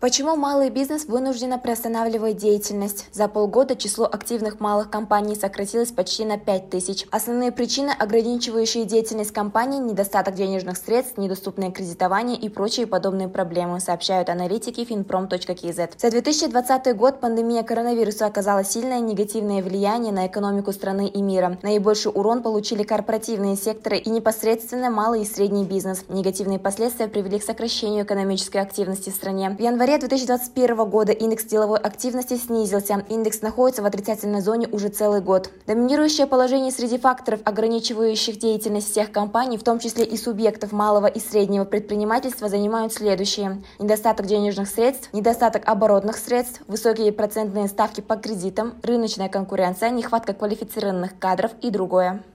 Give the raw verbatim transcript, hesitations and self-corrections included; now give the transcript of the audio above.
Почему малый бизнес вынужденно приостанавливает деятельность? За полгода число активных малых компаний сократилось почти на пять тысяч. Основные причины, ограничивающие деятельность компаний – недостаток денежных средств, недоступное кредитование и прочие подобные проблемы, сообщают аналитики финпром точка кз. За две тысячи двадцатый год пандемия коронавируса оказала сильное негативное влияние на экономику страны и мира. Наибольший урон получили корпоративные секторы и непосредственно малый и средний бизнес. Негативные последствия привели к сокращению экономической активности в стране. В январе две тысячи двадцать первого года индекс деловой активности снизился. Индекс находится в отрицательной зоне уже целый год. Доминирующее положение среди факторов, ограничивающих деятельность всех компаний, в том числе и субъектов малого и среднего предпринимательства, занимают следующие: недостаток денежных средств, недостаток оборотных средств, высокие процентные ставки по кредитам, рыночная конкуренция, нехватка квалифицированных кадров и другое.